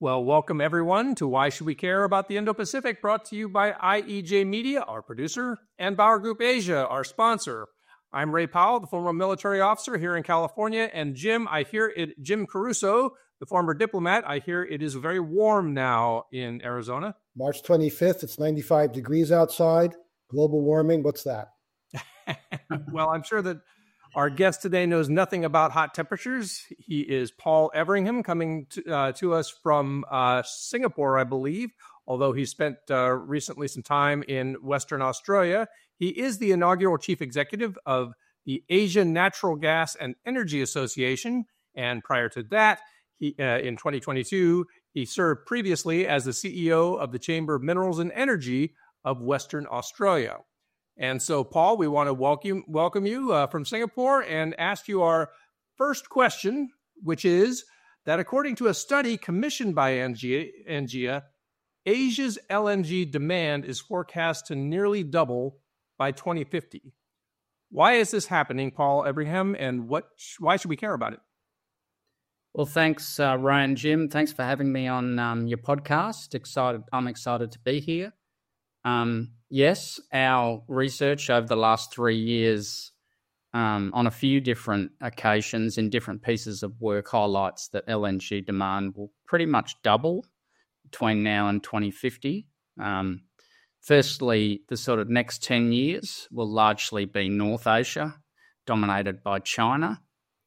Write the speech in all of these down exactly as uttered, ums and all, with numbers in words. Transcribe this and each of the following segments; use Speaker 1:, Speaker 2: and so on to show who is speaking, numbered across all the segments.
Speaker 1: Well, welcome everyone to Why Should We Care About the Indo-Pacific, brought to you by I E J Media, our producer, and Bauer Group Asia, our sponsor. I'm Ray Powell, the former military officer here in California, and Jim, I hear it, Jim Caruso, the former diplomat, I hear it is very warm now in Arizona.
Speaker 2: March twenty-fifth, it's ninety-five degrees outside. Global warming, what's that?
Speaker 1: Well, I'm sure that our guest today knows nothing about hot temperatures. He is Paul Everingham, coming to, uh, to us from uh, Singapore, I believe, although he spent uh, recently some time in Western Australia. He is the inaugural chief executive of the Asian Natural Gas and Energy Association, and prior to that, he, uh, in twenty twenty-two, he served previously as the C E O of the Chamber of Minerals and Energy of Western Australia. And so, Paul, we want to welcome, welcome you uh, from Singapore and ask you our first question, which is that according to a study commissioned by Angia, Asia's L N G demand is forecast to nearly double by twenty fifty. Why is this happening, Paul Everingham, and what? Why should we care about it?
Speaker 3: Well, thanks, uh, Ryan, Jim. Thanks for having me on um, your podcast. Excited, I'm excited to be here. Um, yes, our research over the last three years um, on a few different occasions in different pieces of work highlights that L N G demand will pretty much double between now and twenty fifty. Um, firstly, the sort of next ten years will largely be North Asia, dominated by China.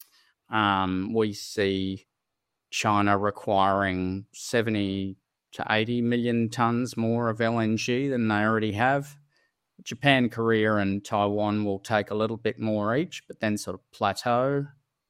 Speaker 3: Um, we see China requiring seventy to eighty million tonnes more of L N G than they already have. Japan, Korea and Taiwan will take a little bit more each, but then sort of plateau.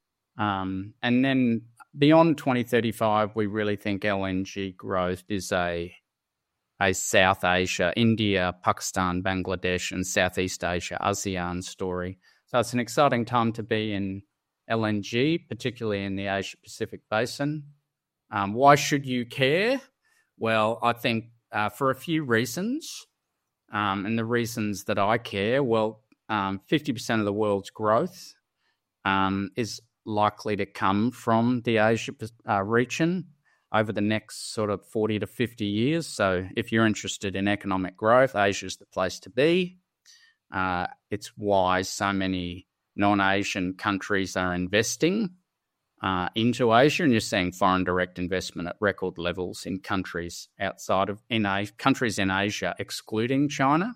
Speaker 3: Um, and then beyond twenty thirty-five, we really think L N G growth is a, a South Asia, India, Pakistan, Bangladesh and Southeast Asia, ASEAN story. So it's an exciting time to be in L N G, particularly in the Asia-Pacific basin. Um, why should you care? Well, I think uh, for a few reasons, um, and the reasons that I care, well, um, fifty percent of the world's growth um, is likely to come from the Asia uh, region over the next sort of forty to fifty years. So if you're interested in economic growth, Asia's the place to be. Uh, it's why so many non-Asian countries are investing uh, into Asia, and you're seeing foreign direct investment at record levels in countries outside of in a, countries in Asia, excluding China.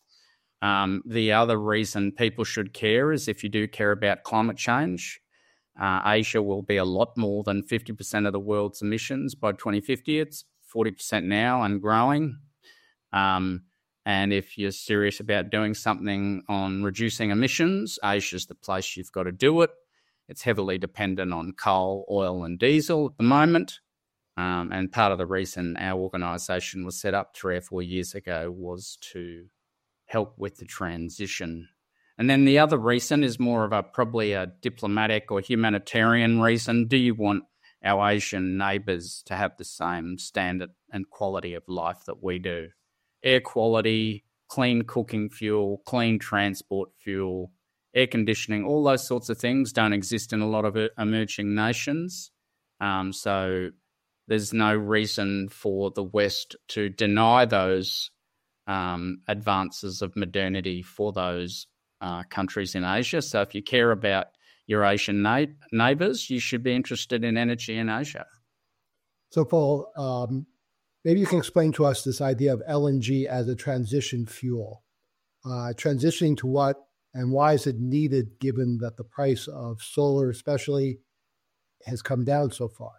Speaker 3: Um, the other reason people should care is if you do care about climate change, uh, Asia will be a lot more than fifty percent of the world's emissions by twenty fifty. It's forty percent now and growing. Um, And if you're serious about doing something on reducing emissions, Asia's the place you've got to do it. It's heavily dependent on coal, oil and diesel at the moment. Um, and part of the reason our organisation was set up three or four years ago was to help with the transition. And then the other reason is more of a probably a diplomatic or humanitarian reason. Do you want our Asian neighbours to have the same standard and quality of life that we do? Air quality, clean cooking fuel, clean transport fuel, air conditioning, all those sorts of things don't exist in a lot of emerging nations. Um, so there's no reason for the West to deny those um, advances of modernity for those uh, countries in Asia. So if you care about your Asian na- neighbours, you should be interested in energy in Asia.
Speaker 2: So, Paul, um, maybe you can explain to us this idea of L N G as a transition fuel. Uh, transitioning to what and why is it needed given that the price of solar especially has come down so far?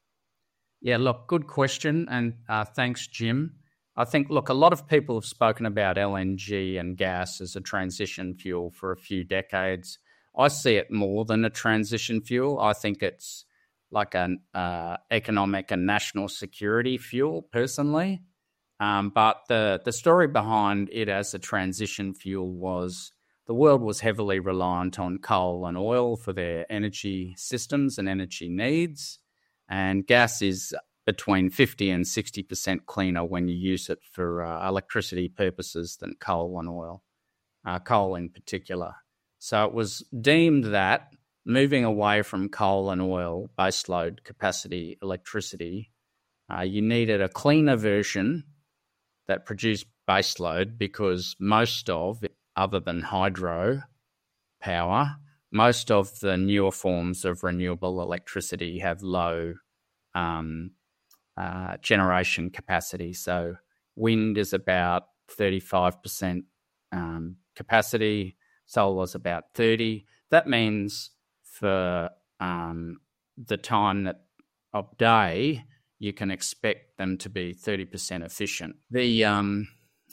Speaker 3: Yeah, look, good question. And uh, thanks, Jim. I think, look, a lot of people have spoken about L N G and gas as a transition fuel for a few decades. I see it more than a transition fuel. I think it's like an uh, economic and national security fuel, personally. Um, but the, the story behind it as a transition fuel was the world was heavily reliant on coal and oil for their energy systems and energy needs. And gas is between fifty and sixty percent cleaner when you use it for uh, electricity purposes than coal and oil, uh, coal in particular. So it was deemed that moving away from coal and oil, baseload capacity electricity, Uh, you needed a cleaner version that produced baseload because most of, other than hydro power, most of the newer forms of renewable electricity have low um, uh, generation capacity. So wind is about thirty-five percent um, capacity, solar is about thirty. That means for um, the time that of day, you can expect them to be thirty percent efficient. The um,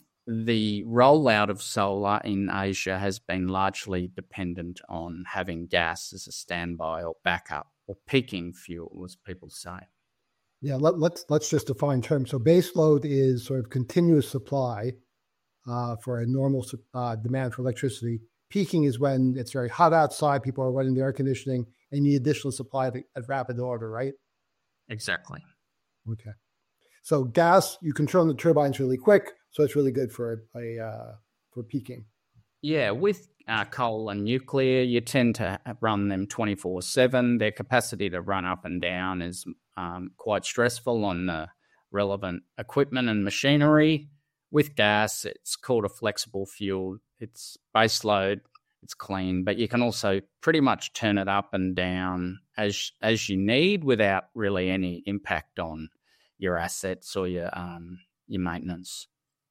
Speaker 3: the rollout of solar in Asia has been largely dependent on having gas as a standby or backup or peaking fuel, as people say.
Speaker 2: Yeah, let, let's let's just define terms. So base load is sort of continuous supply uh, for a normal uh, demand for electricity. Peaking is when it's very hot outside, people are running the air conditioning, and you need additional supply at, at rapid order, right?
Speaker 3: Exactly.
Speaker 2: Okay. So gas, you can turn the turbines really quick, so it's really good for a uh, for peaking.
Speaker 3: Yeah, with uh, coal and nuclear, you tend to run them twenty-four seven. Their capacity to run up and down is um, quite stressful on the relevant equipment and machinery. With gas, it's called a flexible fuel. It's base load, it's clean, but you can also pretty much turn it up and down as as you need without really any impact on your assets or your um, your maintenance.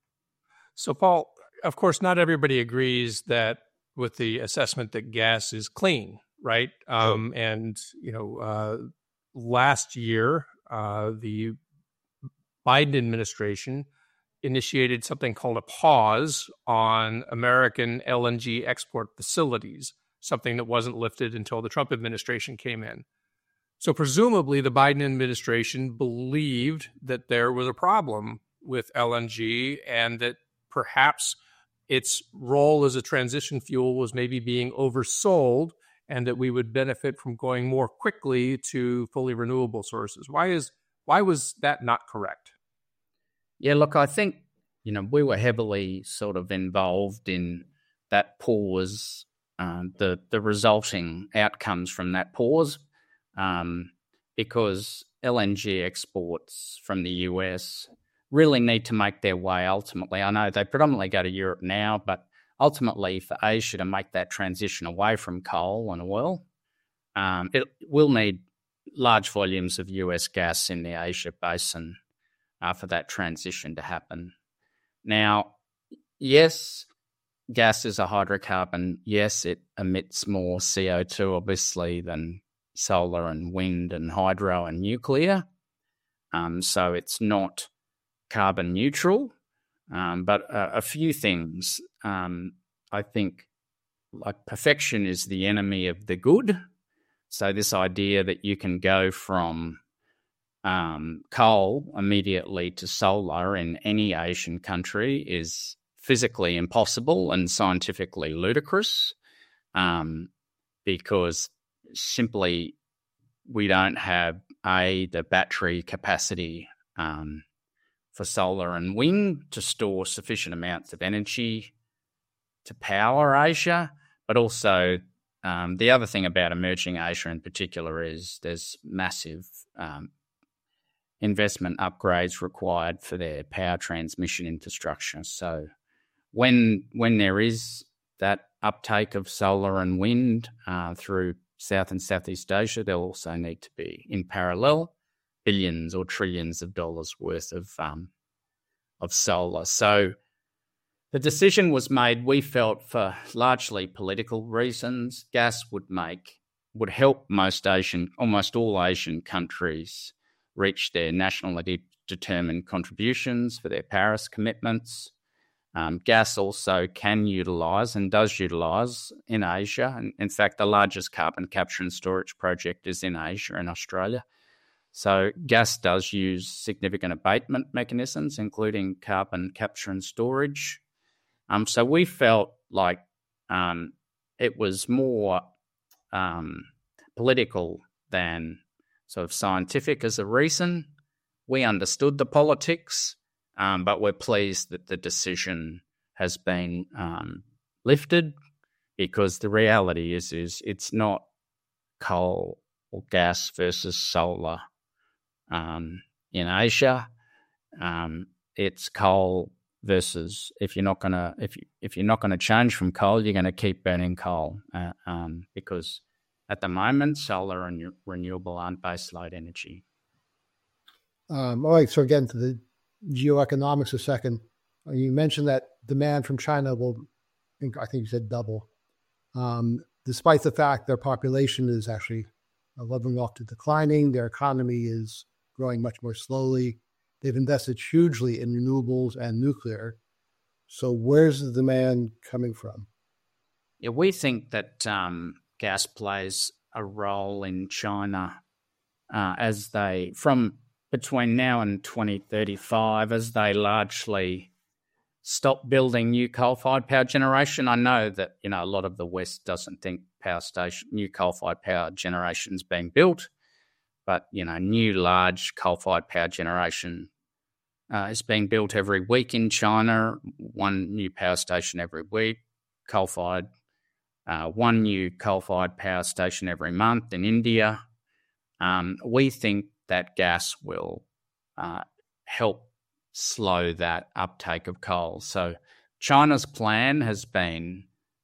Speaker 1: So, Paul, of course, not everybody agrees that with the assessment that gas is clean, right? Um, oh. And, you know, uh, last year, uh, the Biden administration initiated something called a pause on American L N G export facilities, something that wasn't lifted until the Trump administration came in. So presumably the Biden administration believed that there was a problem with L N G and that perhaps its role as a transition fuel was maybe being oversold and that we would benefit from going more quickly to fully renewable sources. Why is why was that not correct?
Speaker 3: Yeah, look, I think, you know, we were heavily sort of involved in that pause, uh, the the resulting outcomes from that pause, um, because L N G exports from the U S really need to make their way ultimately. I know they predominantly go to Europe now, but ultimately for Asia to make that transition away from coal and oil, um, it will need large volumes of U S gas in the Asia basin uh, for that transition to happen. Now, yes, gas is a hydrocarbon. Yes, it emits more C O two, obviously, than solar and wind and hydro and nuclear. Um, so it's not carbon neutral. Um, but uh, a few things. Um, I think like perfection is the enemy of the good. So this idea that you can go from um, coal immediately to solar in any Asian country is physically impossible and scientifically ludicrous, um, because simply we don't have, A, the battery capacity um, for solar and wind to store sufficient amounts of energy to power Asia, but also um, the other thing about emerging Asia in particular is there's massive um, investment upgrades required for their power transmission infrastructure. So when when there is that uptake of solar and wind uh, through South and Southeast Asia, there'll also need to be, in parallel, billions or trillions of dollars worth of um, of solar. So the decision was made, we felt, for largely political reasons. Gas would make would help most Asian, almost all Asian countries reach their nationally determined contributions for their Paris commitments. Um, gas also can utilise and does utilise in Asia. And in fact, the largest carbon capture and storage project is in Asia, in Australia. So gas does use significant abatement mechanisms, including carbon capture and storage. Um, so we felt like um, it was more um, political than sort of scientific as a reason. We understood the politics, um, but we're pleased that the decision has been um, lifted, because the reality is, is it's not coal or gas versus solar. Um, in Asia. Um, it's coal versus if you're not gonna if you if you're not gonna change from coal, you're gonna keep burning coal uh, um, because at the moment solar and renewable aren't baseload energy.
Speaker 2: Um, all right. So again, to the geoeconomics a second. You mentioned that demand from China will, I think you said double, um, despite the fact their population is actually leveling off to declining. Their economy is growing much more slowly. They've invested hugely in renewables and nuclear. So where's the demand coming from?
Speaker 3: Yeah, we think that um, gas plays a role in China uh, as they, from between now and twenty thirty-five, as they largely stop building new coal-fired power generation. I know that, you know, a lot of the West doesn't think power station, new coal-fired power generation is being built, but, you know, new large coal-fired power generation uh, is being built every week in China, one new power station every week, coal-fired, uh, one new coal-fired power station every month in India. Um, we think that gas will uh, help slow that uptake of coal. So China's plan has been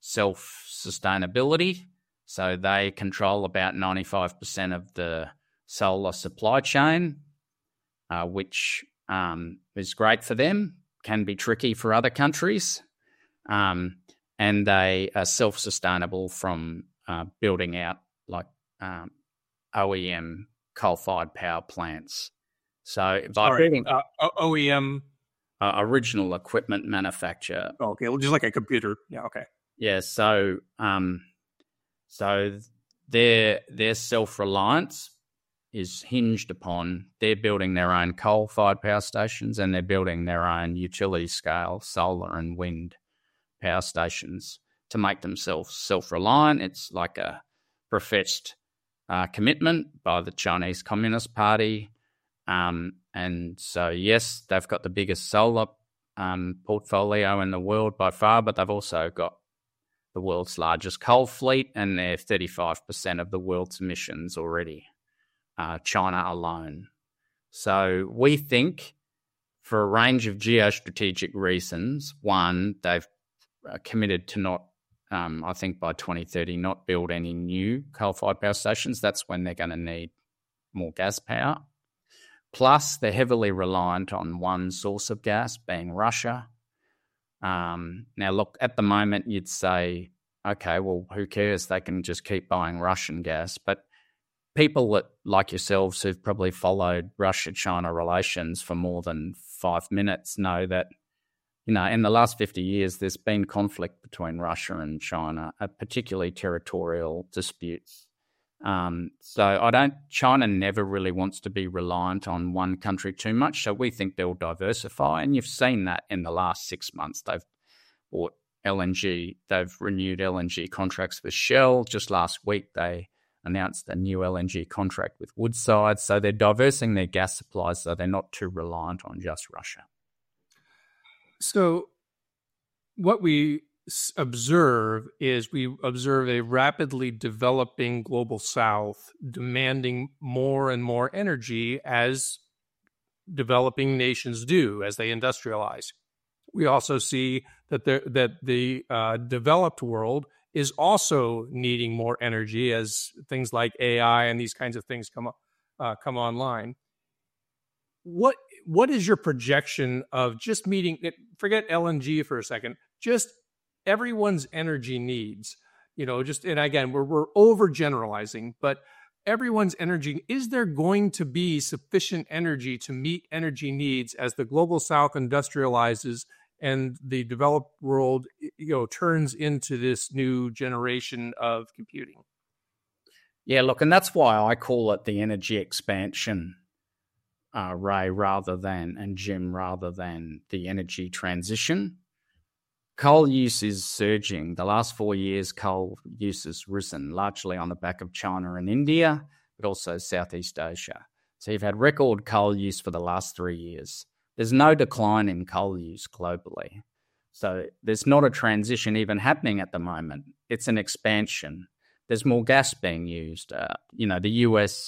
Speaker 3: self-sustainability. So they control about ninety-five percent of the solar supply chain, uh, which um, is great for them, can be tricky for other countries. Um, and they are self-sustainable from uh, building out like um, O E M coal-fired power plants. So by
Speaker 1: Sorry,
Speaker 3: building
Speaker 1: uh, O E M,
Speaker 3: uh, original equipment manufacturer.
Speaker 1: Okay, well, just like a computer. Yeah, okay.
Speaker 3: Yeah, so um, so their their self-reliance is hinged upon they're building their own coal-fired power stations and they're building their own utility-scale solar and wind power stations to make themselves self-reliant. It's like a professed uh, commitment by the Chinese Communist Party. Um, and so, yes, they've got the biggest solar um, portfolio in the world by far, but they've also got the world's largest coal fleet, and they're thirty-five percent of the world's emissions already, uh, China alone. So we think for a range of geostrategic reasons, one, they've uh, committed to not, um, I think by twenty thirty, not build any new coal-fired power stations. That's when they're going to need more gas power. Plus, they're heavily reliant on one source of gas, being Russia. Um, now, look, at the moment, you'd say, okay, well, who cares? They can just keep buying Russian gas. But people that, like yourselves who've probably followed Russia-China relations for more than five minutes know that, you know, in the last fifty years, there's been conflict between Russia and China, uh, particularly territorial disputes. Um, so I don't, China never really wants to be reliant on one country too much. So we think they'll diversify. And you've seen that in the last six months. They've bought L N G. They've renewed L N G contracts with Shell. Just last week, they announced a new L N G contract with Woodside. So they're diversing their gas supplies so they're not too reliant on just Russia.
Speaker 1: So what we observe is we observe a rapidly developing global south demanding more and more energy as developing nations do as they industrialize. We also see that the, that the uh, developed world is also needing more energy as things like A I and these kinds of things come uh, come online. What what is your projection of just meeting, forget L N G for a second, just everyone's energy needs, you know, just, and again, we're, we're overgeneralizing, but everyone's energy, is there going to be sufficient energy to meet energy needs as the global south industrializes and the developed world, you know, turns into this new generation of computing?
Speaker 3: Yeah, look, and that's why I call it the energy expansion, uh, Ray, rather than, and Jim, rather than the energy transition. Coal use is surging. The last four years, coal use has risen, largely on the back of China and India, but also Southeast Asia. So you've had record coal use for the last three years. There's no decline in coal use globally. So there's not a transition even happening at the moment. It's an expansion. There's more gas being used. Uh, you know, the U S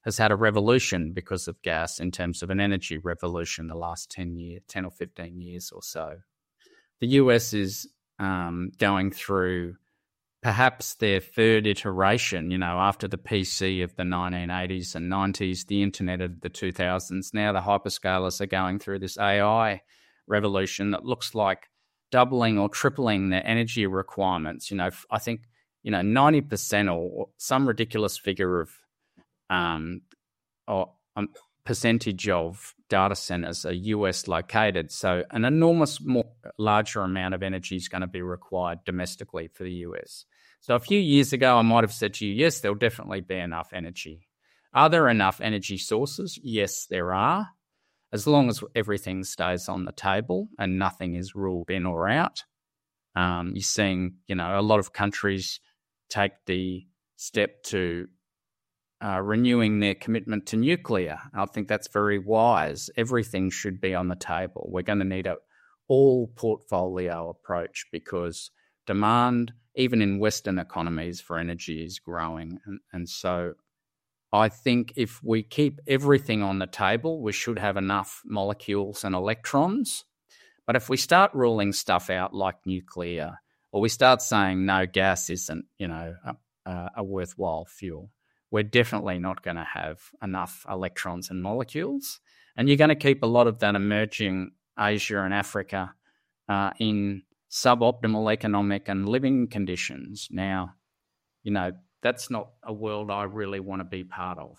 Speaker 3: has had a revolution because of gas in terms of an energy revolution the last ten years, ten or fifteen years or so. The U S is um, going through perhaps their third iteration, you know, after the P C of the nineteen eighties and nineties, the internet of the two thousands. Now the hyperscalers are going through this A I revolution that looks like doubling or tripling their energy requirements. You know, I think, you know, ninety percent or some ridiculous figure of um, or um, percentage of data centers are U S located. So an enormous, more larger amount of energy is going to be required domestically for the U S. So a few years ago, I might have said to you, yes, there'll definitely be enough energy. Are there enough energy sources? Yes, there are. As long as everything stays on the table and nothing is ruled in or out. Um, you're seeing, you know, a lot of countries take the step to uh, renewing their commitment to nuclear. I think that's very wise. Everything should be on the table. We're going to need a all portfolio approach because demand, even in Western economies, for energy is growing. And, and so I think if we keep everything on the table, we should have enough molecules and electrons. But if we start ruling stuff out like nuclear, or we start saying, no, gas isn't, you know, a, a worthwhile fuel, we're definitely not going to have enough electrons and molecules. And you're going to keep a lot of that emerging Asia and Africa uh, in suboptimal economic and living conditions. Now, you know, that's not a world I really want to be part of.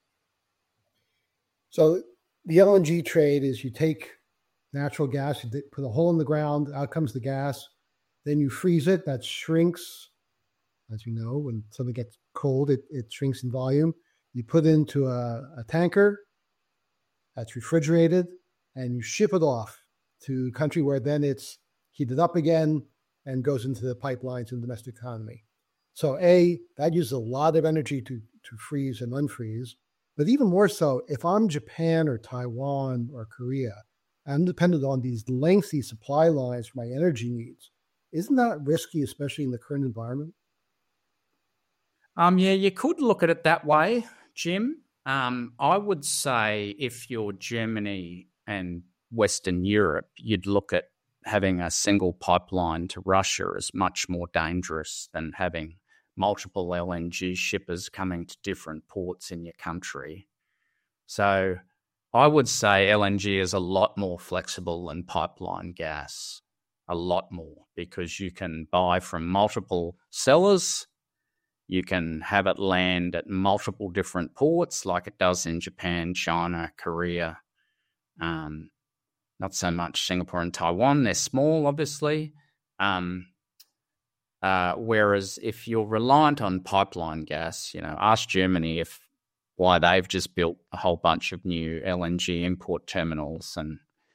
Speaker 2: So the L N G trade is you take natural gas, you put a hole in the ground, out comes the gas, then you freeze it, that shrinks. As you know, when something gets cold, it, it shrinks in volume. You put it into a, a tanker that's refrigerated, and you ship it off to a country where then it's heated up again and goes into the pipelines and domestic economy. So A, that uses a lot of energy to, to freeze and unfreeze. But even more so, if I'm Japan or Taiwan or Korea, I'm dependent on these lengthy supply lines for my energy needs. Isn't that risky, especially in the current environment?
Speaker 3: Um, yeah, you could look at it that way, Jim. Um, I would say if you're Germany and Western Europe, you'd look at having a single pipeline to Russia as much more dangerous than having multiple L N G shippers coming to different ports in your country. So I would say L N G is a lot more flexible than pipeline gas, a lot more, because you can buy from multiple sellers. You can have it land at multiple different ports like it does in Japan, China, Korea, um, not so much Singapore and Taiwan. They're small, obviously. Um, uh, whereas if you're reliant on pipeline gas, you know, ask Germany if why they've just built a whole bunch of new L N G import terminals and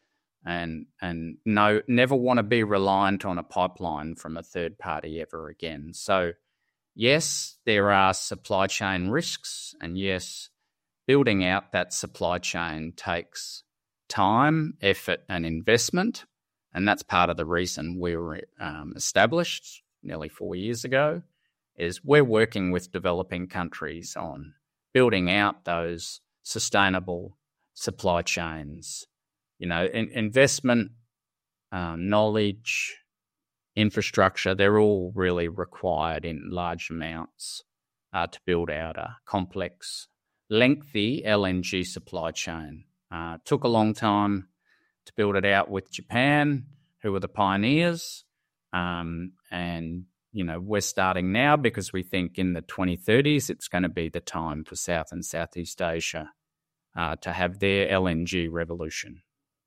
Speaker 3: and and no never want to be reliant on a pipeline from a third party ever again. So yes, there are supply chain risks, and yes, building out that supply chain takes time, effort, and investment, and that's part of the reason we were um, established nearly four years ago, is we're working with developing countries on building out those sustainable supply chains. You know, in, investment, uh, knowledge, infrastructure, they're all really required in large amounts uh, to build out a complex, lengthy L N G supply chain. Uh, took a long time to build it out with Japan, who were the pioneers. Um, and, you know, we're starting now because we think in the twenty thirties it's going to be the time for South and Southeast Asia uh, to have their L N G revolution.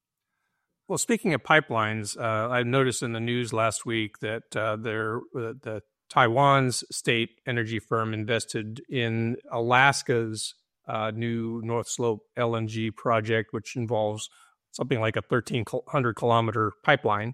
Speaker 1: Well, speaking of pipelines, uh, I noticed in the news last week that uh, there, uh, the Taiwan's state energy firm invested in Alaska's uh, new North Slope L N G project, which involves something like a thirteen hundred kilometer pipeline.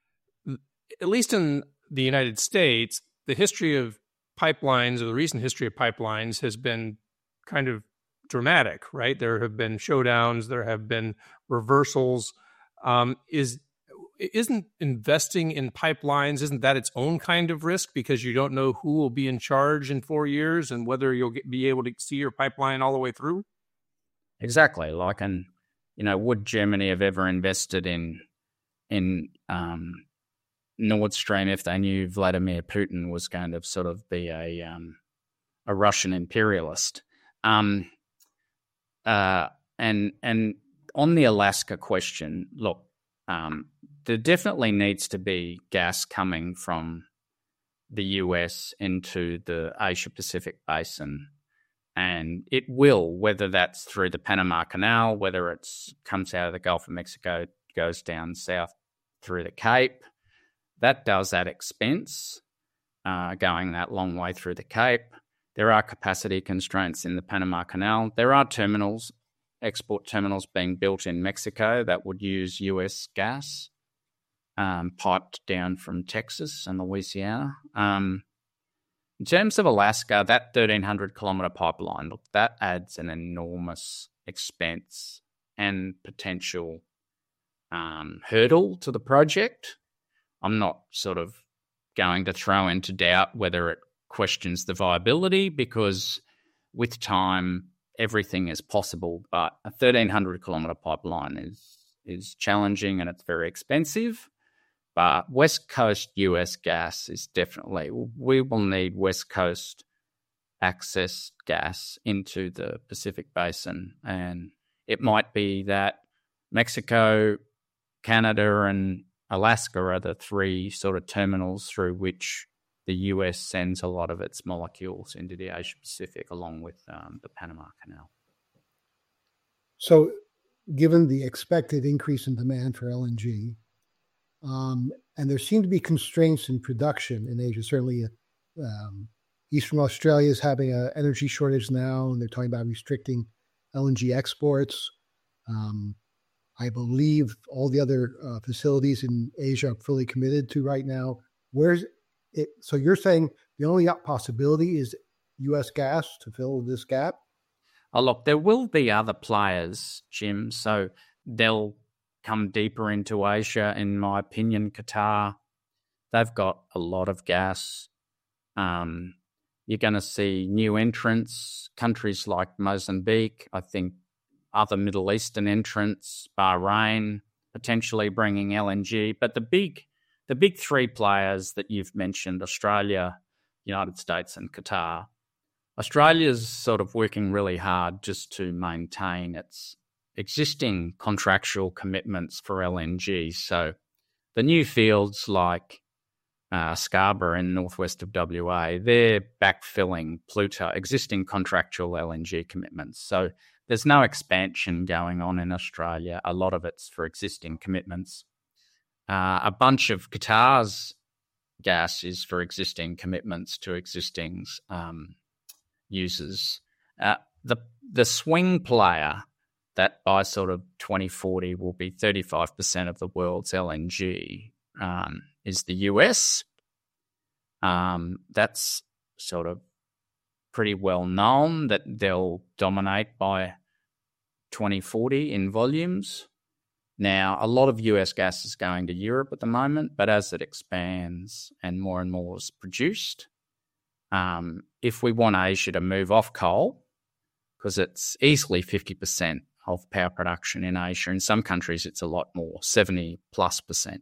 Speaker 1: At least in the United States, the history of pipelines, or the recent history of pipelines, has been kind of dramatic, right? There have been showdowns, there have been reversals. Um, is isn't investing in pipelines, isn't that its own kind of risk because you don't know who will be in charge in four years and whether you'll get, be able to see your pipeline all the way through?
Speaker 3: Exactly. Like, and, you know, would Germany have ever invested in, in um, Nord Stream if they knew Vladimir Putin was going to sort of be a, um, a Russian imperialist? Um, uh, and, and on the Alaska question, look, um, there definitely needs to be gas coming from the U S into the Asia-Pacific basin. And it will, whether that's through the Panama Canal, whether it comes out of the Gulf of Mexico, goes down south through the Cape. That does at expense, uh, going that long way through the Cape. There are capacity constraints in the Panama Canal. There are terminals, export terminals being built in Mexico that would use U S gas, um, piped down from Texas and Louisiana. Um, in terms of Alaska, that thirteen hundred kilometre pipeline, look, that adds an enormous expense and potential um, hurdle to the project. I'm not sort of going to throw into doubt whether it questions the viability, because with time, everything is possible. But a thirteen hundred kilometre pipeline is is challenging and it's very expensive. But West Coast U S gas is definitely, we will need West Coast access gas into the Pacific Basin. And it might be that Mexico, Canada, and Alaska are the three sort of terminals through which the U S sends a lot of its molecules into the Asia Pacific, along with um, the Panama Canal.
Speaker 2: So, given the expected increase in demand for L N G, um, and there seem to be constraints in production in Asia, certainly um, Eastern Australia is having an energy shortage now, and they're talking about restricting L N G exports. Um, I believe all the other uh, facilities in Asia are fully committed to right now. Where's it? So you're saying the only possibility is U S gas to fill this gap?
Speaker 3: Oh, look, there will be other players, Jim. So they'll come deeper into Asia, in my opinion. Qatar, they've got a lot of gas. Um, you're going to see new entrants, countries like Mozambique, I think other Middle Eastern entrants, Bahrain, potentially bringing L N G. But the big, the big three players that you've mentioned, Australia, United States, and Qatar, Australia's sort of working really hard just to maintain its existing contractual commitments for L N G. So the new fields like uh, Scarborough in northwest of W A, they're backfilling Pluto, existing contractual L N G commitments. So there's no expansion going on in Australia. A lot of it's for existing commitments. Uh, a bunch of Qatar's gas is for existing commitments to existing um, users. Uh, the the swing player that by sort of twenty forty will be thirty-five percent of the world's L N G um, is the U S. Um, that's sort of pretty well known that they'll dominate by twenty forty in volumes. Now, a lot of U S gas is going to Europe at the moment, but as it expands and more and more is produced, um, if we want Asia to move off coal, because it's easily fifty percent of power production in Asia. In some countries, it's a lot more, seventy plus percent.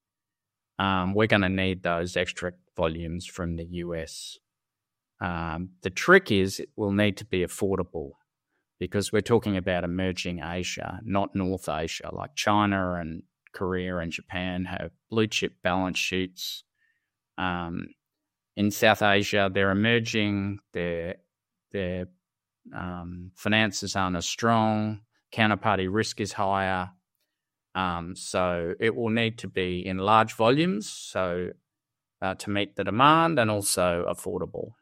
Speaker 3: Um, we're going to need those extra volumes from the U S. Um, the trick is it will need to be affordable, because we're talking about emerging Asia, not North Asia, like China and Korea and Japan have blue chip balance sheets. Um, in South Asia, they're emerging, their, their um, finances aren't as strong, counterparty risk is higher. Um, so it will need to be in large volumes so uh, to meet the demand, and also affordable.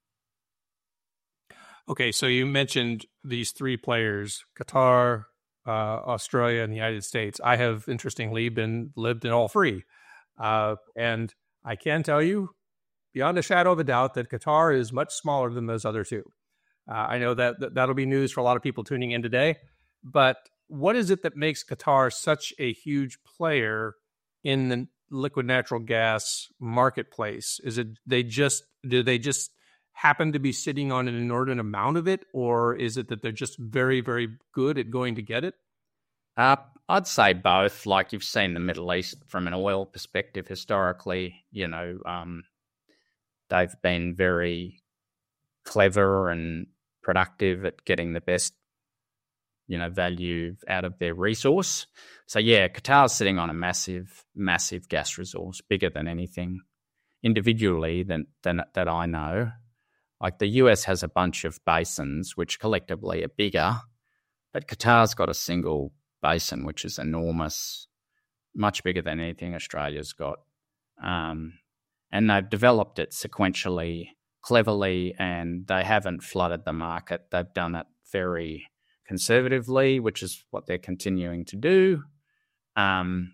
Speaker 1: Okay, so you mentioned these three players, Qatar, uh, Australia, and the United States. I have, interestingly, been lived in all three. Uh, and I can tell you, beyond a shadow of a doubt, that Qatar is much smaller than those other two. Uh, I know that, that that'll be news for a lot of people tuning in today. But what is it that makes Qatar such a huge player in the liquid natural gas marketplace? Is it they just do they just happen to be sitting on an inordinate amount of it, or is it that they're just very, very good at going to get it?
Speaker 3: Uh, I'd say both. Like you've seen the Middle East from an oil perspective historically, you know, um, they've been very clever and productive at getting the best, you know, value out of their resource. So yeah, Qatar's sitting on a massive, massive gas resource, bigger than anything individually than, than that I know. Like the U S has a bunch of basins which collectively are bigger, but Qatar's got a single basin which is enormous, much bigger than anything Australia's got. Um, and they've developed it sequentially, cleverly, and they haven't flooded the market. They've done it very conservatively, which is what they're continuing to do. Um,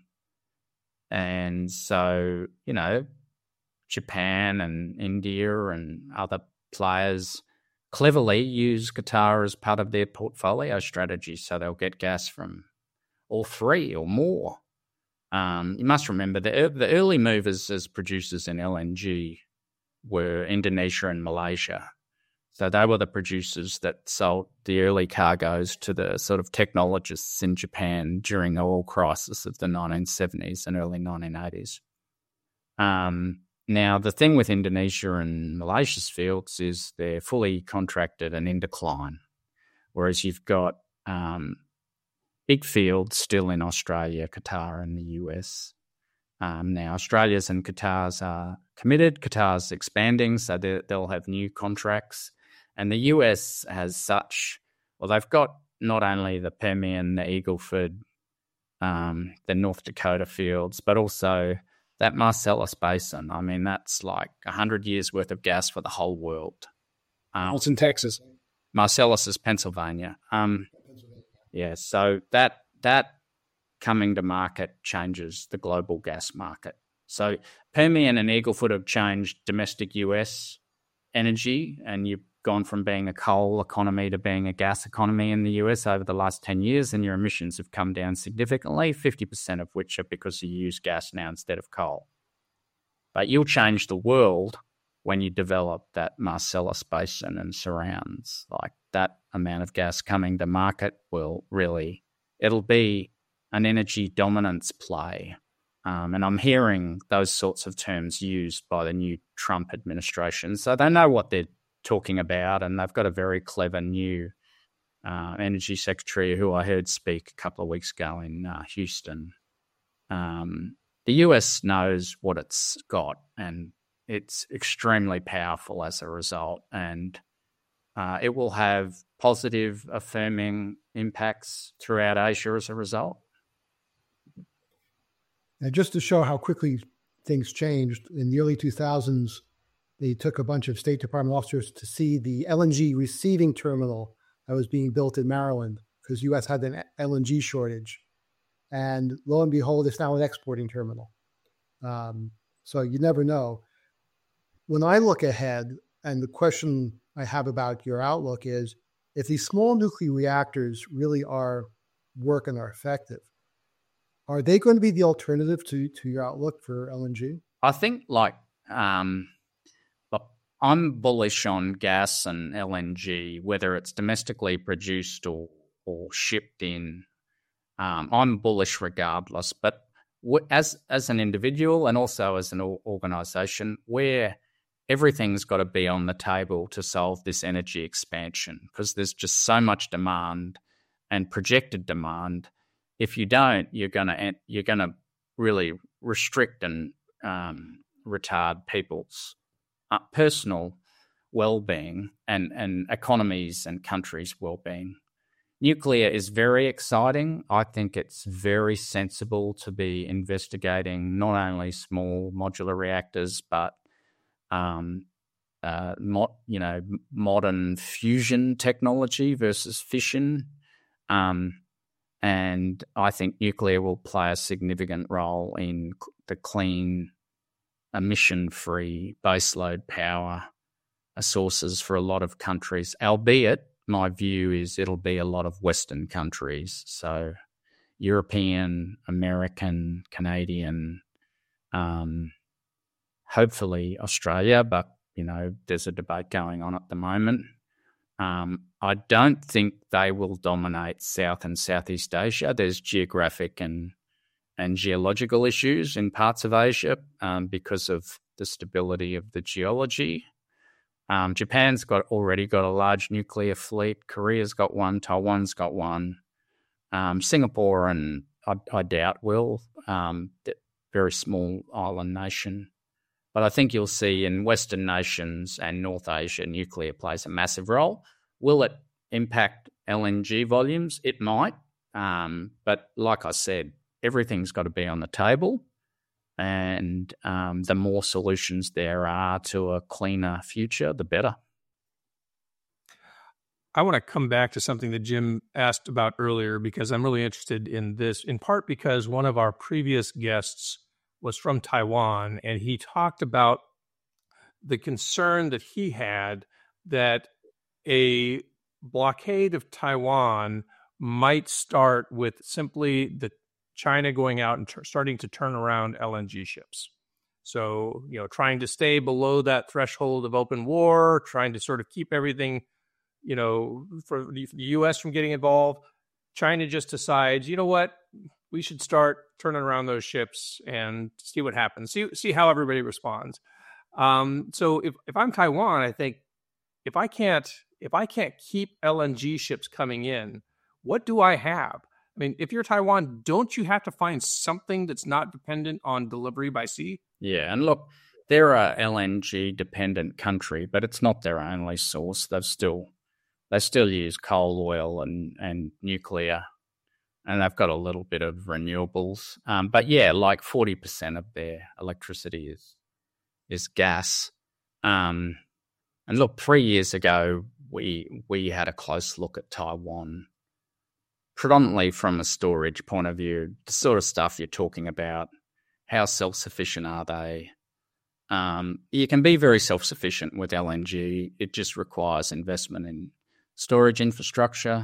Speaker 3: and so, you know, Japan and India and other players cleverly use Qatar as part of their portfolio strategy, so they'll get gas from all three or more. Um, you must remember the the early movers as producers in L N G were Indonesia and Malaysia. So they were the producers that sold the early cargoes to the sort of technologists in Japan during the oil crisis of the nineteen seventies and early nineteen eighties. Um, now, the thing with Indonesia and Malaysia's fields is they're fully contracted and in decline, whereas you've got um, big fields still in Australia, Qatar and the U S. Um, now, Australia's and Qatar's are committed. Qatar's expanding, so they'll have new contracts. And the U S has such, well, they've got not only the Permian, the Eagle Ford, um, the North Dakota fields, but also that Marcellus Basin. I mean, that's like one hundred years worth of gas for the whole world. Um,
Speaker 4: it's in Texas.
Speaker 3: Marcellus is Pennsylvania. Um, yeah, so that that coming to market changes the global gas market. So Permian and Eagle Ford have changed domestic U S energy, and you've gone from being a coal economy to being a gas economy in the U S over the last ten years, and your emissions have come down significantly, fifty percent of which are because you use gas now instead of coal. But you'll change the world when you develop that Marcellus Basin and surrounds. Like that amount of gas coming to market will really, it'll be an energy dominance play. Um, and I'm hearing those sorts of terms used by the new Trump administration. So they know what they're talking about, and they've got a very clever new uh, energy secretary who I heard speak a couple of weeks ago in uh, Houston. Um, the U S knows what it's got, and it's extremely powerful as a result, and uh, it will have positive, affirming impacts throughout Asia as a result.
Speaker 2: And just to show how quickly things changed, in the early two thousands, they took a bunch of State Department officers to see the L N G receiving terminal that was being built in Maryland, because U S had an L N G shortage. And lo and behold, it's now an exporting terminal. Um, so you never know. When I look ahead, and the question I have about your outlook is, if these small nuclear reactors really are work and are effective, are they going to be the alternative to, to your outlook for L N G?
Speaker 3: I think like... Um... I'm bullish on gas and L N G, whether it's domestically produced or, or shipped in. Um, I'm bullish regardless. But w- as as an individual and also as an organisation, where everything's got to be on the table to solve this energy expansion, because there's just so much demand and projected demand. If you don't, you're gonna you're gonna really restrict and um, retard people's Uh, personal well-being and, and economies and countries' well-being. Nuclear is very exciting. I think it's very sensible to be investigating not only small modular reactors, but um, uh, mo- you know, modern fusion technology versus fission. Um, and I think nuclear will play a significant role in the clean, emission-free baseload power sources for a lot of countries, albeit my view is it'll be a lot of Western countries. So, European, American, Canadian, um, hopefully Australia, but, you know, there's a debate going on at the moment. Um, I don't think they will dominate South and Southeast Asia. There's geographic and and geological issues in parts of Asia um, because of the stability of the geology. Um, Japan's got already got a large nuclear fleet. Korea's got one. Taiwan's got one. Um, Singapore and I, I doubt will. Um, very small island nation. But I think you'll see in Western nations and North Asia, nuclear plays a massive role. Will it impact L N G volumes? It might. Um, but like I said, everything's got to be on the table. And um, the more solutions there are to a cleaner future, the better.
Speaker 1: I want to come back to something that Jim asked about earlier because I'm really interested in this, in part because one of our previous guests was from Taiwan, and he talked about the concern that he had that a blockade of Taiwan might start with simply the China going out and t- starting to turn around L N G ships. So, you know, trying to stay below that threshold of open war, trying to sort of keep everything, you know, for the U S from getting involved. China just decides, you know what, we should start turning around those ships and see what happens, see see how everybody responds. Um, so if, if I'm Taiwan, I think if I can't if I can't keep L N G ships coming in, what do I have? I mean, if you're Taiwan, don't you have to find something that's not dependent on delivery by sea?
Speaker 3: Yeah, and look, they're a L N G dependent country, but it's not their only source. They've still they still use coal, oil, and and nuclear. And they've got a little bit of renewables. Um, but yeah, like forty percent of their electricity is is gas. Um, and look, three years ago, we we had a close look at Taiwan, predominantly from a storage point of view, the sort of stuff you're talking about. How self-sufficient are they? Um, you can be very self-sufficient with L N G. It just requires investment in storage infrastructure.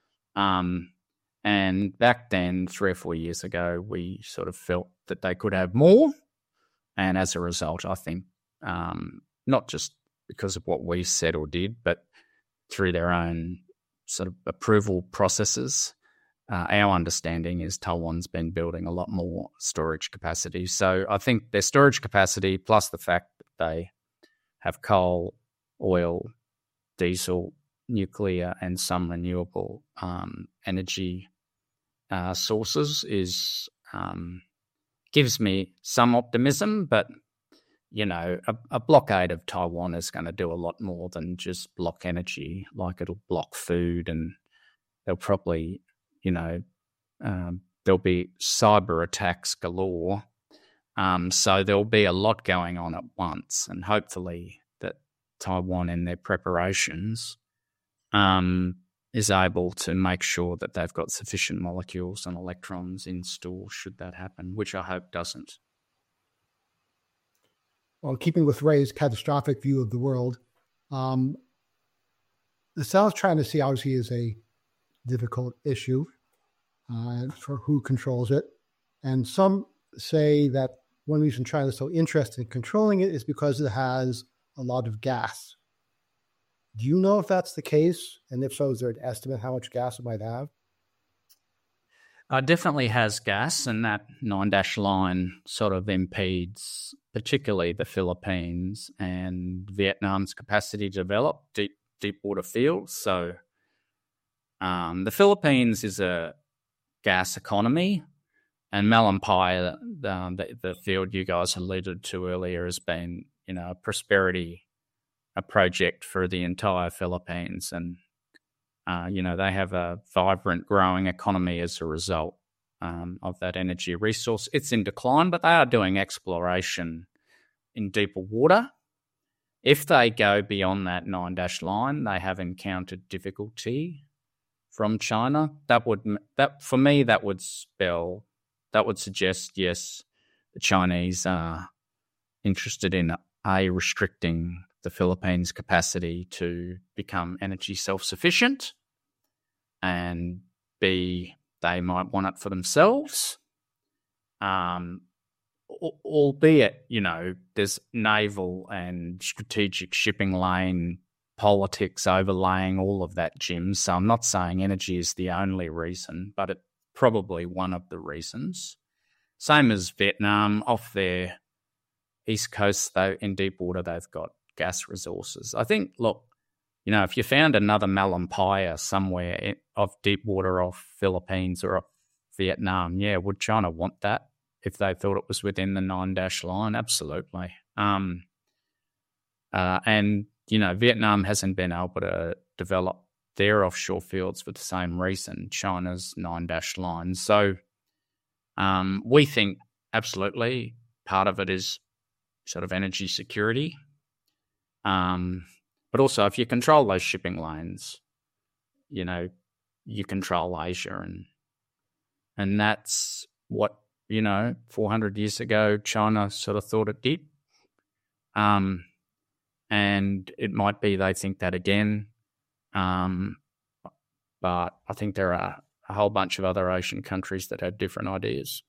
Speaker 3: Um And back then, three or four years ago, we sort of felt that they could have more. And as a result, I think, um, not just because of what we said or did, but through their own sort of approval processes, uh, our understanding is Taiwan's been building a lot more storage capacity. So I think their storage capacity, plus the fact that they have coal, oil, diesel, nuclear, and some renewable um, energy Uh, sources is um, gives me some optimism, but you know, a, a blockade of Taiwan is going to do a lot more than just block energy. Like it'll block food, and they'll probably, you know, um, there'll be cyber attacks galore. Um, so there'll be a lot going on at once, and hopefully that Taiwan, in their preparations, um, is able to make sure that they've got sufficient molecules and electrons in store should that happen, which I hope doesn't.
Speaker 2: Well, keeping with Ray's catastrophic view of the world, um, the South China Sea obviously is a difficult issue uh, for who controls it. And some say that one reason China is so interested in controlling it is because it has a lot of gas. Do you know if that's the case? And if so, is there an estimate how much gas it might have?
Speaker 3: Uh, definitely has gas, and that nine-dash line sort of impedes particularly the Philippines and Vietnam's capacity to develop deep deep water fields. So um, the Philippines is a gas economy, and Malampay, the, the, the field you guys alluded to earlier, has been, you know, a prosperity a project for the entire Philippines. And, uh, you know, they have a vibrant, growing economy as a result um, of that energy resource. It's in decline, but they are doing exploration in deeper water. If they go beyond that nine-dash line, they have encountered difficulty from China. That would, that for me, that would spell, that would suggest, yes, the Chinese are interested in A, restricting the Philippines' capacity to become energy self-sufficient, and B, they might want it for themselves. Um, albeit, you know, there's naval and strategic shipping lane politics overlaying all of that, Jim. So I'm not saying energy is the only reason, but it's probably one of the reasons. Same as Vietnam, off their east coast, though, in deep water, they've got gas resources. I think, look, you know, if you found another Malampaya somewhere off deep water off Philippines or off Vietnam, yeah, would China want that if they thought it was within the nine-dash line? Absolutely. Um, uh, and, you know, Vietnam hasn't been able to develop their offshore fields for the same reason, China's nine-dash line. So um, we think absolutely part of it is sort of energy security. Um, but also if you control those shipping lanes, you know, you control Asia. And and that's what, you know, four hundred years ago, China sort of thought it did. Um, and it might be they think that again. Um, but I think there are a whole bunch of other Asian countries that have different ideas.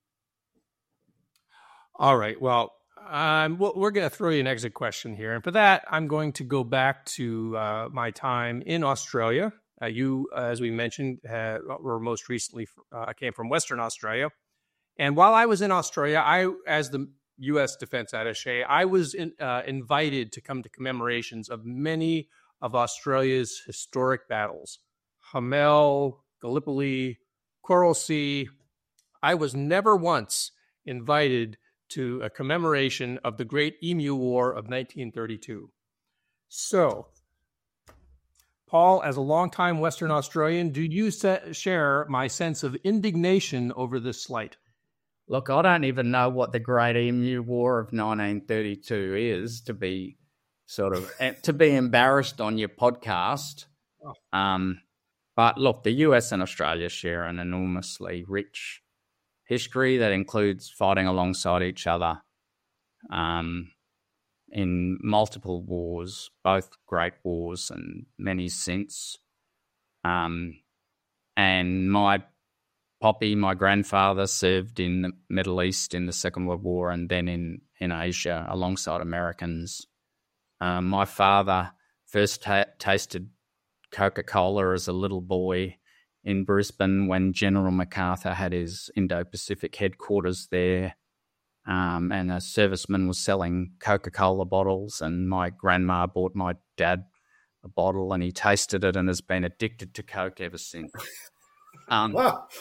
Speaker 1: All right. Well, um, we're going to throw you an exit question here. And for that, I'm going to go back to uh, my time in Australia. Uh, you, uh, as we mentioned, had, were most recently uh, came from Western Australia. And while I was in Australia, I, as the U S Defense Attaché, I was in, uh, invited to come to commemorations of many of Australia's historic battles. Hamel, Gallipoli, Coral Sea. I was never once invited to a commemoration of the Great Emu War of nineteen thirty-two. So, Paul, as a longtime Western Australian, do you se- share my sense of indignation over this slight?
Speaker 3: Look, I don't even know what the Great Emu War of nineteen thirty-two is, to be sort of to be embarrassed on your podcast. Oh. Um, but look, the U S and Australia share an enormously rich history that includes fighting alongside each other um, in multiple wars, both great wars and many since. Um, and my Poppy, my grandfather, served in the Middle East in the Second World War and then in, in Asia alongside Americans. Um, my father first ta- tasted Coca-Cola as a little boy in Brisbane when General MacArthur had his Indo-Pacific headquarters there, um, and a serviceman was selling Coca-Cola bottles, and my grandma bought my dad a bottle and he tasted it and has been addicted to Coke ever since. Um,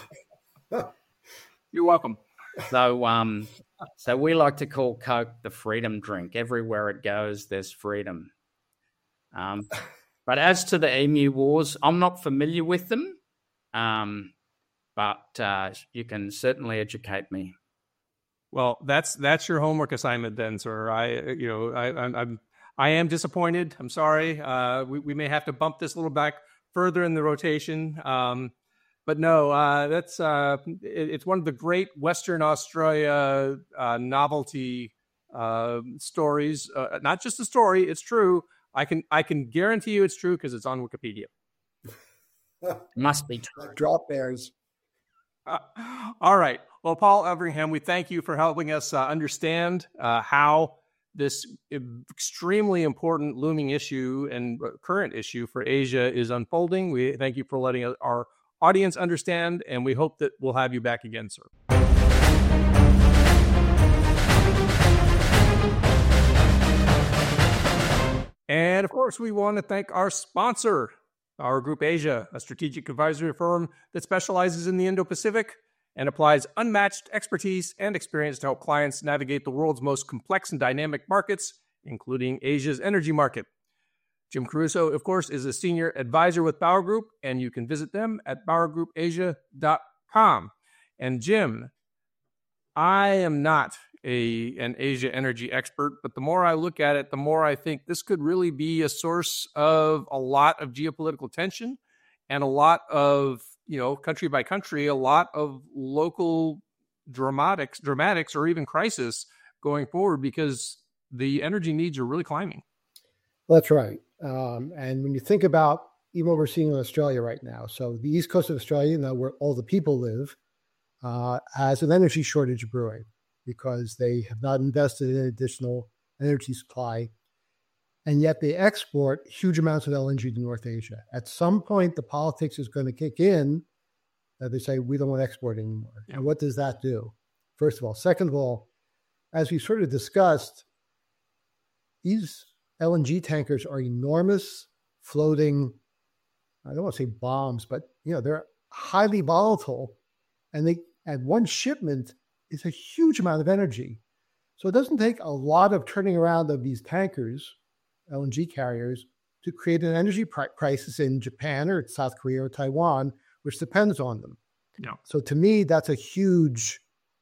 Speaker 1: You're welcome.
Speaker 3: So, um, so we like to call Coke the freedom drink. Everywhere it goes, there's freedom. Um, but as to the Emu Wars, I'm not familiar with them, um, but uh, you can certainly educate me.
Speaker 1: Well, that's that's your homework assignment then, sir. I, you know, I, I'm, I'm I am disappointed. I'm sorry. Uh, we we may have to bump this a little back further in the rotation. Um, But no, uh, that's uh, it, it's one of the great Western Australia uh, novelty uh, stories. Uh, not just a story; it's true. I can I can guarantee you it's true because it's on Wikipedia.
Speaker 3: Must be true.
Speaker 2: Drop bears.
Speaker 1: Uh, all right. Well, Paul Everingham, we thank you for helping us uh, understand uh, how this extremely important looming issue and current issue for Asia is unfolding. We thank you for letting our audience understand, and we hope that we'll have you back again, sir. And of course, we want to thank our sponsor, Power Group Asia, a strategic advisory firm that specializes in the Indo-Pacific and applies unmatched expertise and experience to help clients navigate the world's most complex and dynamic markets, including Asia's energy market. Jim Caruso, of course, is a senior advisor with Power Group, and you can visit them at power group asia dot com. And Jim, I am not a an Asia energy expert, but the more I look at it, the more I think this could really be a source of a lot of geopolitical tension and a lot of, you know, country by country, a lot of local dramatics, dramatics or even crisis going forward because the energy needs are really climbing.
Speaker 2: That's right. Um, and when you think about even what we're seeing in Australia right now. So the east coast of Australia, now where all the people live, uh, has an energy shortage brewing because they have not invested in additional energy supply. And yet they export huge amounts of L N G to North Asia. At some point, the politics is going to kick in that they say, we don't want to export anymore. Yeah. And what does that do? First of all. Second of all, as we sort of discussed, these L N G tankers are enormous floating, I don't want to say bombs, but you know, they're highly volatile, and they and one shipment is a huge amount of energy. So it doesn't take a lot of turning around of these tankers, L N G carriers, to create an energy pri- crisis in Japan or South Korea or Taiwan, which depends on them.
Speaker 1: Yeah.
Speaker 2: So to me, that's a huge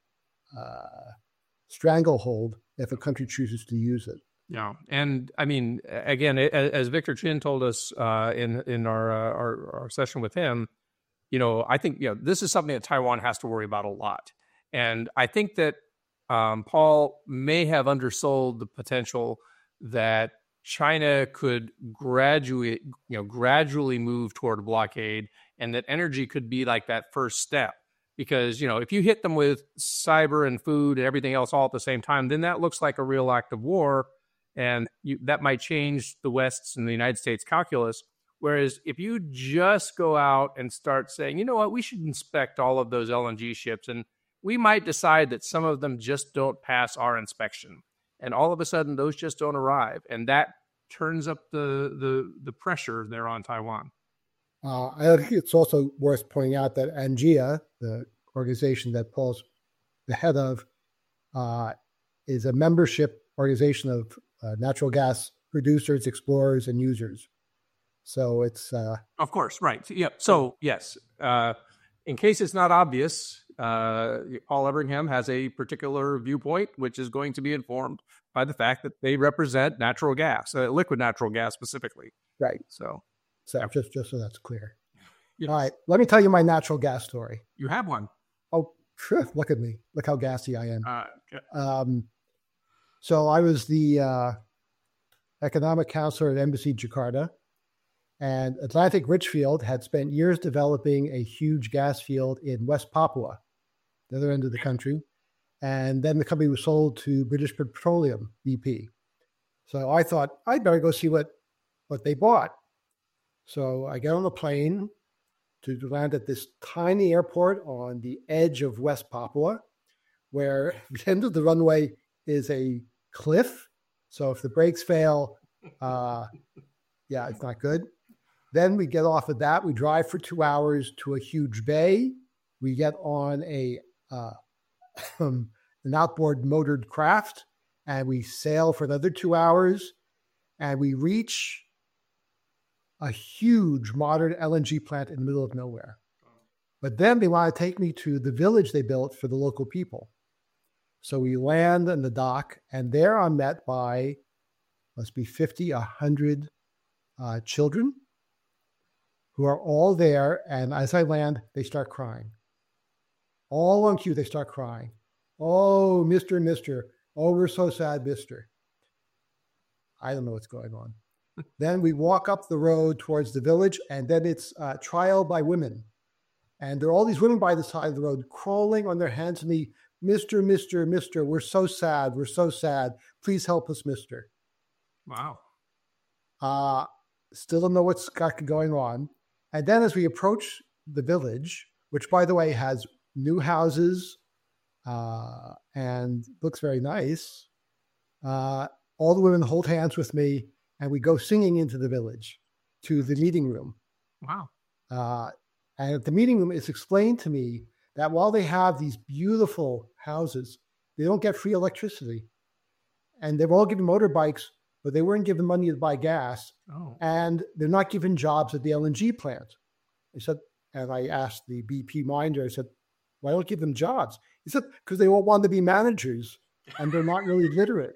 Speaker 2: uh, stranglehold if a country chooses to use it.
Speaker 1: Yeah, and I mean, again, as Victor Chin told us uh, in in our, uh, our our session with him, you know, I think you know this is something that Taiwan has to worry about a lot, and I think that um, Paul may have undersold the potential that China could graduate, you know, gradually move toward a blockade, and that energy could be like that first step. Because you know, if you hit them with cyber and food and everything else all at the same time, then that looks like a real act of war. And you, that might change the West's and the United States calculus. Whereas if you just go out and start saying, you know what, we should inspect all of those L N G ships, and we might decide that some of them just don't pass our inspection. And all of a sudden, those just don't arrive. And that turns up the the, the pressure there on Taiwan.
Speaker 2: Uh, I think it's also worth pointing out that ANGEA, the organization that Paul's the head of, uh, is a membership organization of Uh, natural gas producers, explorers, and users. So it's... Uh,
Speaker 1: of course, right. Yep. So, yes, uh, in case it's not obvious, uh, Paul Everingham has a particular viewpoint, which is going to be informed by the fact that they represent natural gas, uh, liquid natural gas specifically.
Speaker 2: Right.
Speaker 1: So,
Speaker 2: so yeah. just, just so that's clear.
Speaker 1: Yes.
Speaker 2: All right. Let me tell you my natural gas story.
Speaker 1: You have one.
Speaker 2: Oh, look at me. Look how gassy I am.
Speaker 1: Uh, okay.
Speaker 2: Um, So I was the uh, economic counselor at Embassy Jakarta, and Atlantic Richfield had spent years developing a huge gas field in West Papua, the other end of the country. And then the company was sold to British Petroleum, B P. So I thought, I'd better go see what, what they bought. So I get on a plane to land at this tiny airport on the edge of West Papua, where the end of the runway is a cliff. So if the brakes fail, uh, yeah, it's not good. Then we get off of that. We drive for two hours to a huge bay. We get on a uh, um, an outboard motored craft, and we sail for another two hours, and we reach a huge modern L N G plant in the middle of nowhere. But then they want to take me to the village they built for the local people. So we land in the dock, and there I'm met by, must be fifty, one hundred uh, children who are all there. And as I land, they start crying. All on cue, they start crying. Oh, Mister, Mister. Oh, we're so sad, Mister. I don't know what's going on. Then we walk up the road towards the village, and then it's uh, trial by women. And there are all these women by the side of the road crawling on their hands and knees. Mister, Mister, Mister, we're so sad. We're so sad. Please help us, Mister.
Speaker 1: Wow.
Speaker 2: Uh, still don't know what's got going on. And then as we approach the village, which, by the way, has new houses uh, and looks very nice, uh, all the women hold hands with me, and we go singing into the village to the meeting room.
Speaker 1: Wow.
Speaker 2: Uh, and at the meeting room, it's explained to me that while they have these beautiful houses, they don't get free electricity. And they're all given motorbikes, but they weren't given money to buy gas.
Speaker 1: Oh.
Speaker 2: And they're not given jobs at the L N G plant. I said, and I asked the B P minder, I said, why don't you give them jobs? He said, because they all want to be managers and they're not really literate.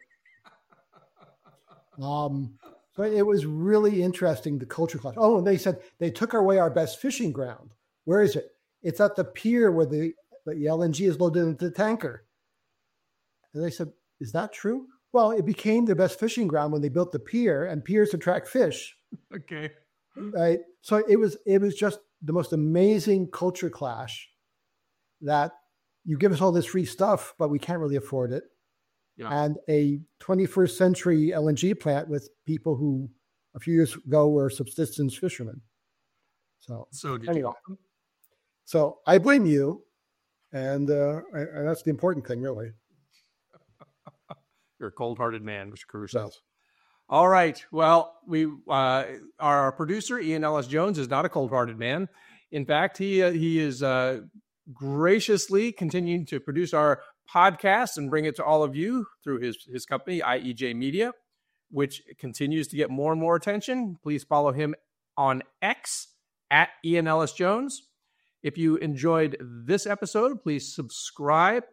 Speaker 2: Um, so it was really interesting, the culture clash. Oh, and they said they took away our best fishing ground. Where is it? It's at the pier where the, the L N G is loaded into the tanker. And they said, is that true? Well, it became the best fishing ground when they built the pier, and piers attract fish.
Speaker 1: Okay.
Speaker 2: Right. So it was it was just the most amazing culture clash that you give us all this free stuff, but we can't really afford it. Yeah. And a twenty-first century L N G plant with people who a few years ago were subsistence fishermen. So,
Speaker 1: so did
Speaker 2: anyway,
Speaker 1: you.
Speaker 2: So I blame you. And, uh, and that's the important thing, really.
Speaker 1: You're a cold-hearted man, Mister Caruso. Yes. All right. Well, we uh, our producer, Ian Ellis Jones, is not a cold-hearted man. In fact, he uh, he is uh, graciously continuing to produce our podcast and bring it to all of you through his, his company, I E J Media, which continues to get more and more attention. Please follow him on X at Ian Ellis Jones. If you enjoyed this episode, please subscribe.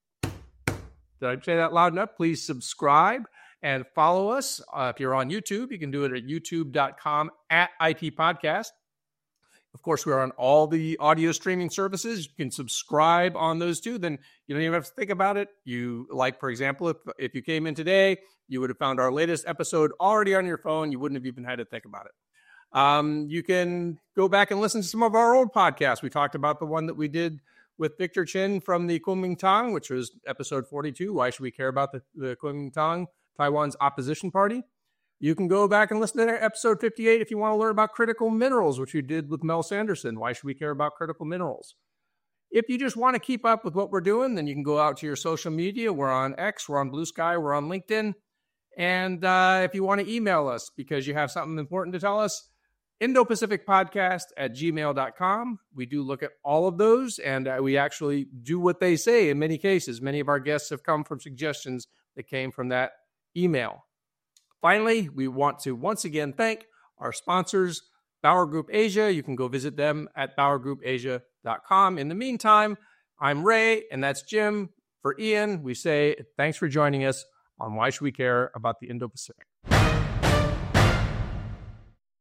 Speaker 1: Did I say that loud enough? Please subscribe and follow us. Uh, if you're on YouTube, you can do it at youtube dot com at I T Podcast. Of course, we're on all the audio streaming services. You can subscribe on those too. Then you don't even have to think about it. You, like, for example, if, if you came in today, you would have found our latest episode already on your phone. You wouldn't have even had to think about it. Um, you can go back and listen to some of our old podcasts. We talked about the one that we did with Victor Chin from the Kuomintang, which was episode forty-two. Why should we care about the, the Kuomintang, Taiwan's opposition party? You can go back and listen to episode fifty-eight if you want to learn about critical minerals, which we did with Mel Sanderson. Why should we care about critical minerals? If you just want to keep up with what we're doing, then you can go out to your social media. We're on X, we're on Blue Sky, we're on LinkedIn. And uh, if you want to email us because you have something important to tell us, Indo-Pacific Podcast at gmail dot com. We do look at all of those, and uh, we actually do what they say in many cases. Many of our guests have come from suggestions that came from that email. Finally, we want to once again thank our sponsors, Bauer Group Asia. You can go visit them at bauer group asia dot com. In the meantime, I'm Ray, and that's Jim. For Ian, we say thanks for joining us on Why Should We Care About the Indo-Pacific.